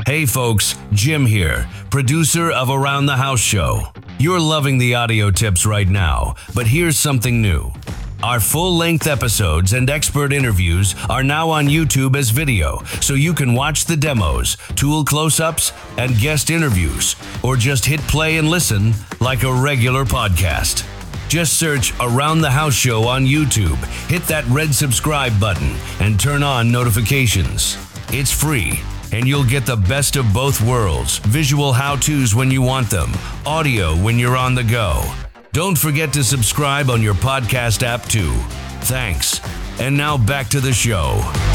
Hey folks, Jim here, producer of Around the House Show. You're loving the audio tips right now, but here's something new. Our full-length episodes and expert interviews are now on YouTube as video, so you can watch the demos, tool close-ups, and guest interviews, or just hit play and listen like a regular podcast. Just search Around the House Show on YouTube, hit that red subscribe button, and turn on notifications. It's free, and you'll get the best of both worlds, visual how-tos when you want them, audio when you're on the go. Don't forget to subscribe on your podcast app too. Thanks. And now back to the show.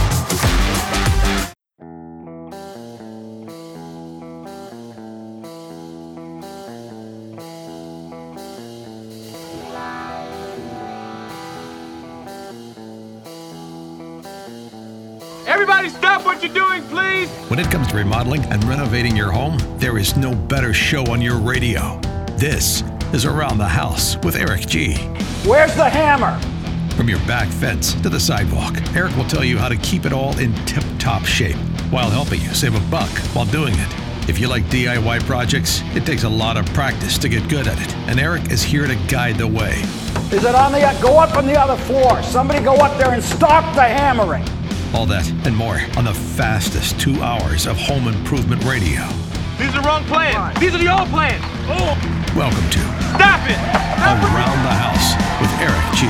Everybody stop what you're doing, please! When it comes to remodeling and renovating your home, there is no better show on your radio. This is Around the House with Eric G. Where's the hammer? From your back fence to the sidewalk, Eric will tell you how to keep it all in tip-top shape while helping you save a buck while doing it. If you like DIY projects, it takes a lot of practice to get good at it, and Eric is here to guide the way. Is it on the, go up on the other floor. Somebody go up there and stop the hammering. All that and more on the fastest 2 hours of home improvement radio. These are the wrong plans. These are the old plans. Oh! Welcome to Stop it! Around the House with Eric G.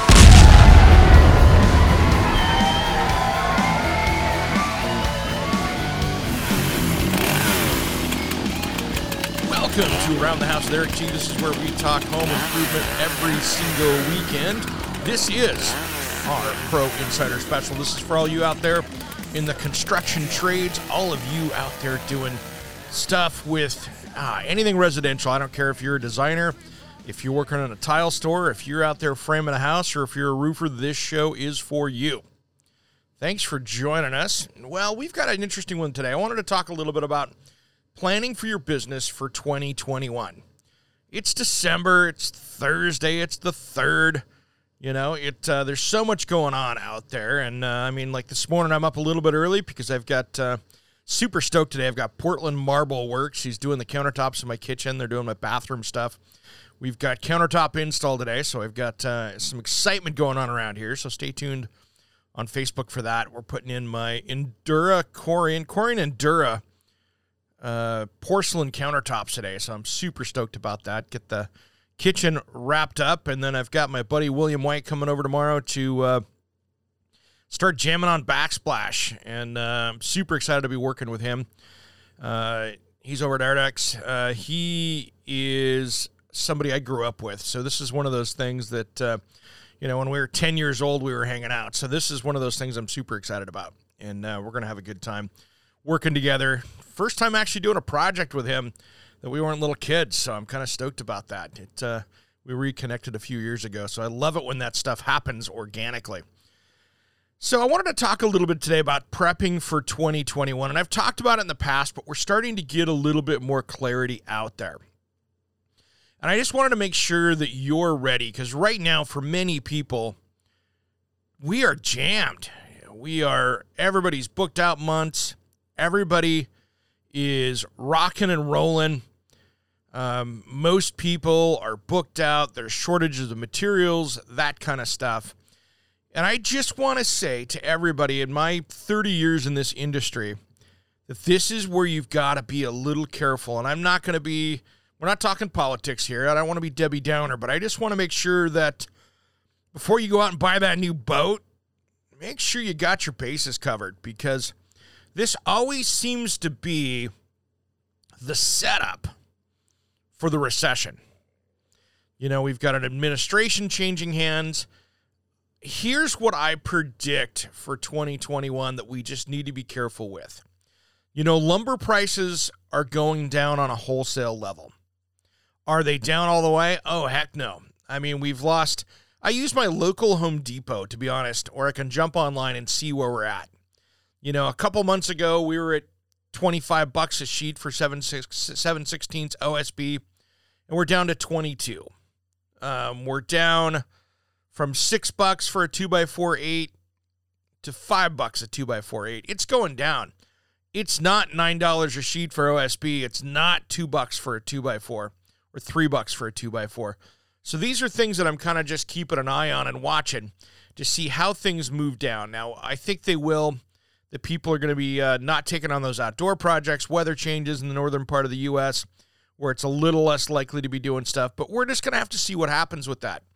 Welcome to Around the House with Eric G. This is where we talk home improvement every single weekend. This is our Pro Insider Special. This is for all you out there in the construction trades, all of you out there doing stuff with anything residential. I don't care if you're a designer, if you're working in a tile store, if you're out there framing a house, or if you're a roofer, this show is for you. Thanks for joining us. Well, we've got an interesting one today. I wanted to talk a little bit about planning for your business for 2021. It's December, it's Thursday, it's the 3rd. You know, there's so much going on out there, and like this morning I'm up a little bit early because I've got super stoked today. I've got Portland Marble Works. He's doing the countertops in my kitchen. They're doing my bathroom stuff. We've got countertop install today, so I've got some excitement going on around here, so stay tuned on Facebook for that. We're putting in my Endura Corian Endura porcelain countertops today, so I'm super stoked about that. Get the kitchen wrapped up, and then I've got my buddy William White coming over tomorrow to start jamming on Backsplash, and I'm super excited to be working with him. He's over at Ardex. He is somebody I grew up with, so this is one of those things that, when we were 10 years old, we were hanging out, so this is one of those things I'm super excited about, and we're going to have a good time working together. First time actually doing a project with him that we weren't little kids, so I'm kind of stoked about that. We reconnected a few years ago, so I love it when that stuff happens organically. So I wanted to talk a little bit today about prepping for 2021, and I've talked about it in the past, but we're starting to get a little bit more clarity out there. And I just wanted to make sure that you're ready, because right now, for many people, we are jammed. Everybody's booked out months. Everybody is rocking and rolling. Most people are booked out. There's shortages of materials, that kind of stuff. And I just want to say to everybody in my 30 years in this industry that this is where you've got to be a little careful. And we're not talking politics here. I don't want to be Debbie Downer, but I just want to make sure that before you go out and buy that new boat, make sure you got your bases covered, because this always seems to be the setup for the recession. We've got an administration changing hands. Here's what I predict for 2021 that we just need to be careful with. Lumber prices are going down on a wholesale level. Are they down all the way? Oh, heck no. I use my local Home Depot, to be honest, or I can jump online and see where we're at. A couple months ago, we were at $25 a sheet for 7/16 OSB, and we're down to 22. We're down from $6 for a 2x4 8 to $5 a 2x4 8. It's going down. it's not $9 a sheet for OSB. It's not $2 for a 2x4 or $3 for a 2x4. So these are things that I'm kind of just keeping an eye on and watching to see how things move down. Now, I think they will. The people are going to be not taking on those outdoor projects, weather changes in the northern part of the U.S., where it's a little less likely to be doing stuff. But we're just going to have to see what happens with that.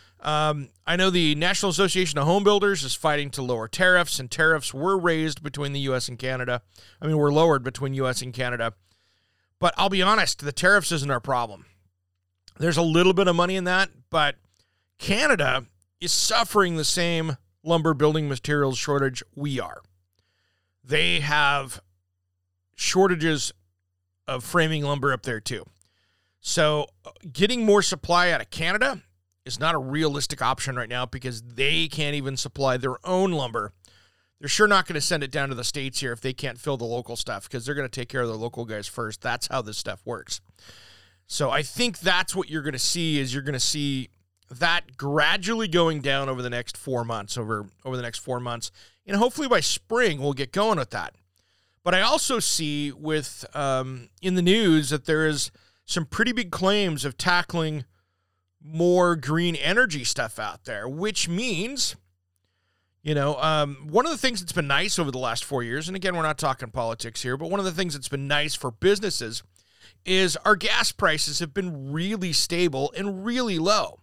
I know the National Association of Home Builders is fighting to lower tariffs, and tariffs were raised between the U.S. and Canada. Were lowered between U.S. and Canada. But I'll be honest, the tariffs isn't our problem. There's a little bit of money in that, but Canada is suffering the same lumber building materials shortage we are. They have shortages of framing lumber up there too. So getting more supply out of Canada is not a realistic option right now because they can't even supply their own lumber. They're sure not going to send it down to the States here if they can't fill the local stuff because they're going to take care of their local guys first. That's how this stuff works. So I think that's what you're going to see is you're going to see that gradually going down over the next 4 months, over the next 4 months. And hopefully by spring, we'll get going with that. But I also see with in the news that there is some pretty big claims of tackling more green energy stuff out there, which means, one of the things that's been nice over the last 4 years, and again, we're not talking politics here, but one of the things that's been nice for businesses is our gas prices have been really stable and really low.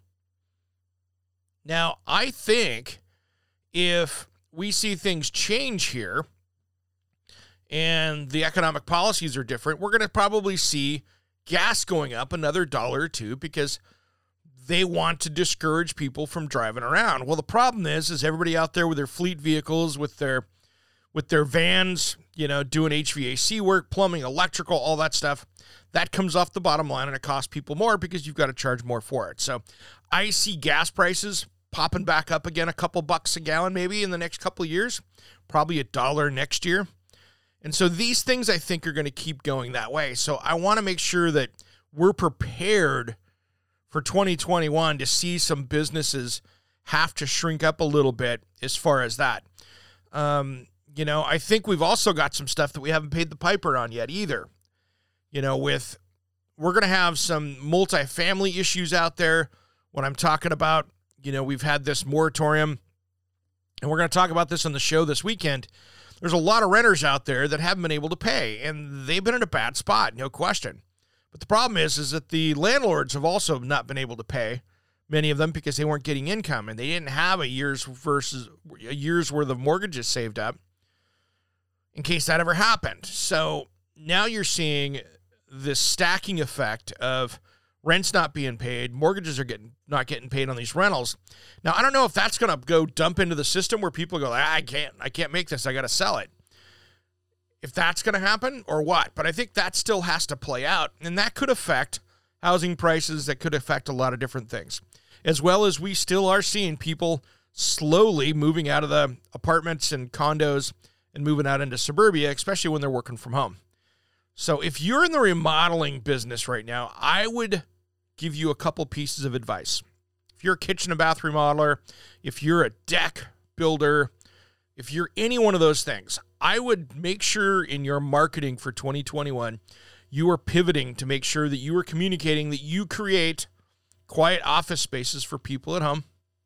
Now, I think if we see things change here and the economic policies are different, we're going to probably see gas going up another $1 or $2 because they want to discourage people from driving around. Well, the problem is everybody out there with their fleet vehicles, with their vans, doing HVAC work, plumbing, electrical, all that stuff, that comes off the bottom line and it costs people more because you've got to charge more for it. So I see gas prices popping back up again, a couple bucks a gallon maybe in the next couple of years, probably $1 next year. And so these things I think are going to keep going that way. So I want to make sure that we're prepared for 2021 to see some businesses have to shrink up a little bit as far as that. I think we've also got some stuff that we haven't paid the piper on yet either. We're going to have some multifamily issues out there when I'm talking about, we've had this moratorium, and we're going to talk about this on the show this weekend. There's a lot of renters out there that haven't been able to pay, and they've been in a bad spot, no question. But the problem is that the landlords have also not been able to pay, many of them, because they weren't getting income, and they didn't have a year's worth of mortgages saved up in case that ever happened. So now you're seeing this stacking effect of rents not being paid, mortgages are not getting paid on these rentals. Now, I don't know if that's going to go dump into the system where people go, I can't make this, I got to sell it. If that's going to happen or what, but I think that still has to play out, and that could affect housing prices, that could affect a lot of different things, as well as we still are seeing people slowly moving out of the apartments and condos and moving out into suburbia, especially when they're working from home. So if you're in the remodeling business right now, I would give you a couple pieces of advice. If you're a kitchen and bath remodeler, if you're a deck builder, if you're any one of those things, I would make sure in your marketing for 2021, you are pivoting to make sure that you are communicating that you create quiet office spaces for people at home.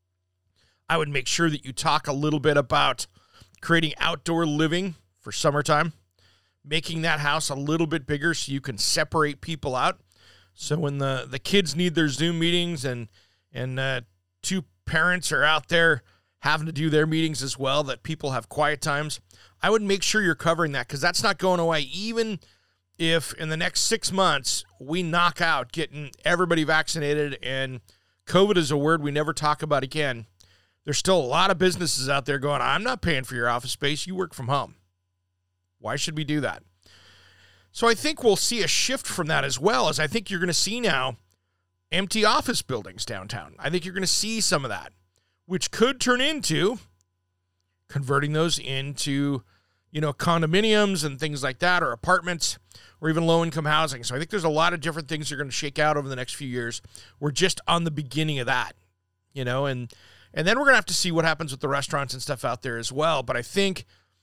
I would make sure that you talk a little bit about creating outdoor living for summertime, making that house a little bit bigger so you can separate people out. So when the kids need their Zoom meetings and two parents are out there having to do their meetings as well, that people have quiet times, I would make sure you're covering that because that's not going away. Even if in the next 6 months we knock out getting everybody vaccinated and COVID is a word we never talk about again, there's still a lot of businesses out there going, I'm not paying for your office space. You work from home. Why should we do that? So I think we'll see a shift from that as well, as I think you're going to see now empty office buildings downtown. I think you're going to see some of that, which could turn into converting those into, condominiums and things like that, or apartments, or even low-income housing. So I think there's a lot of different things that are going to shake out over the next few years. We're just on the beginning of that, and then we're going to have to see what happens with the restaurants and stuff out there as well. But I think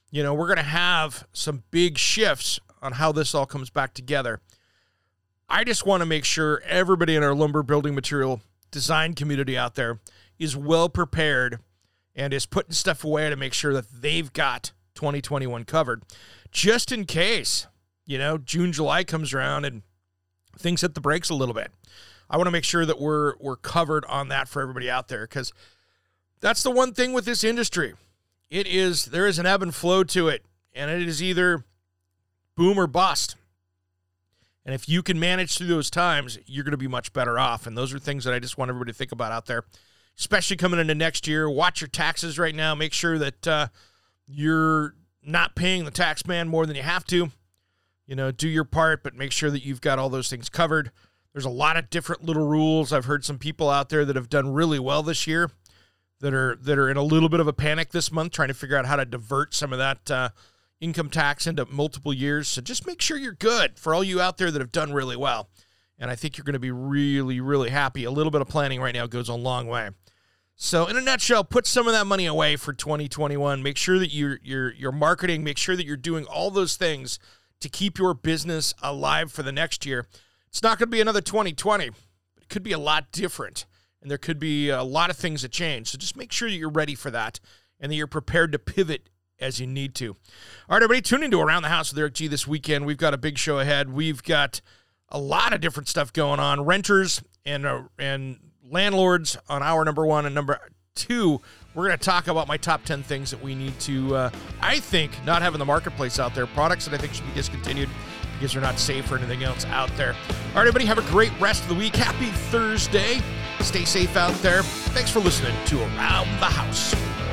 you know, we're going to have some big shifts on how this all comes back together. I just want to make sure everybody in our lumber building material design community out there is well prepared and is putting stuff away to make sure that they've got 2021 covered. Just in case, you know, June, July comes around and things hit the brakes a little bit. I want to make sure that we're covered on that for everybody out there, because that's the one thing with this industry. There is an ebb and flow to it, and it is either boom or bust. And if you can manage through those times, you're going to be much better off. And those are things that I just want everybody to think about out there, especially coming into next year. Watch your taxes right now. Make sure that you're not paying the tax man more than you have to. You know, do your part, but make sure that you've got all those things covered. There's a lot of different little rules. I've heard some people out there that have done really well this year that are in a little bit of a panic this month, trying to figure out how to divert some of that income tax into multiple years. So just make sure you're good for all you out there that have done really well. And I think you're going to be really, really happy. A little bit of planning right now goes a long way. So in a nutshell, put some of that money away for 2021. Make sure that you're marketing. Make sure that you're doing all those things to keep your business alive for the next year. It's not going to be another 2020, but it could be a lot different. And there could be a lot of things that change. So just make sure that you're ready for that and that you're prepared to pivot as you need to. All right, everybody, tune into Around the House with Eric G this weekend. We've got a big show ahead. We've got a lot of different stuff going on. Renters and landlords on hour number 1 and number 2. We're going to talk about my top 10 things that we need to, I think, not have in the marketplace out there. Products that I think should be discontinued because they're not safe or anything else out there. All right, everybody, have a great rest of the week. Happy Thursday. Stay safe out there. Thanks for listening to Around the House.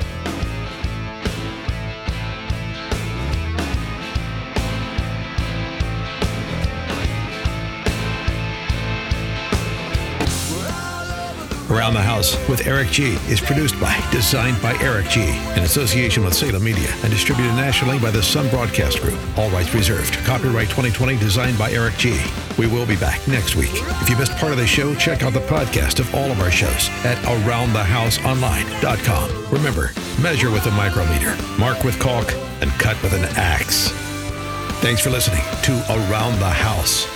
Around the House with Eric G is produced by, designed by Eric G, in association with Salem Media, and distributed nationally by the Sun Broadcast Group. All rights reserved. Copyright 2020, designed by Eric G. We will be back next week. If you missed part of the show, check out the podcast of all of our shows at AroundTheHouseOnline.com. Remember, measure with a micrometer, mark with caulk, and cut with an axe. Thanks for listening to Around the House.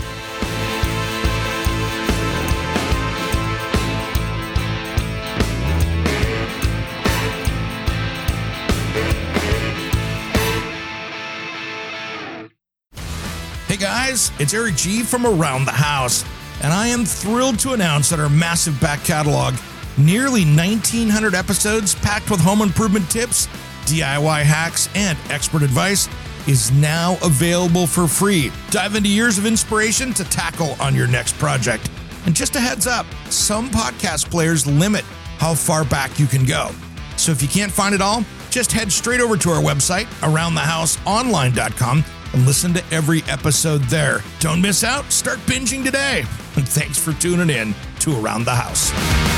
Hey guys, it's Eric G from Around the House, and I am thrilled to announce that our massive back catalog, nearly 1,900 episodes packed with home improvement tips, DIY hacks, and expert advice, is now available for free. Dive into years of inspiration to tackle on your next project. And just a heads up, some podcast players limit how far back you can go. So if you can't find it all, just head straight over to our website, AroundTheHouseOnline.com, and listen to every episode there. Don't miss out. Start binging today. And thanks for tuning in to Around the House.